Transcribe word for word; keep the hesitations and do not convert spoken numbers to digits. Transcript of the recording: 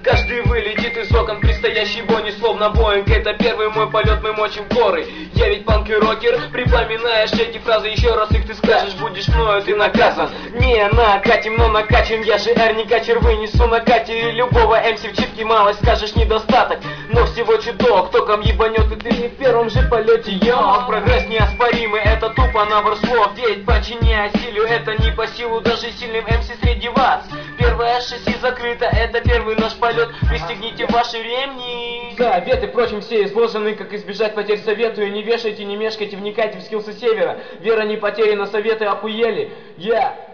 Каждый вылетит из окон, предстоящий бой не словно Боинг. Это первый мой полет, мы мочим горы. Я ведь панк и рокер, припоминаешь эти фразы, еще раз их ты скажешь, будешь мною ты наказан. Не накатим, но накачан, я же эр, не качер, вынесу на катере любого эм си в читке малость, скажешь недостаток, но всего чуток, током ебанет и ты не в первом же полете, йо. Прогресс неоспоримый, это тупо набор слов, девять панчи не осилю, это не по силу даже сильным эм си среди вас. Первое шасси закрыто, это первый наш полет, пристегните ваши ремни. Советы, впрочем, все изложены, как избежать потерь, советую, не вешайте, не мешкайте, вникайте в скиллсы севера. Вера не потеряна, советы охуели, я yeah.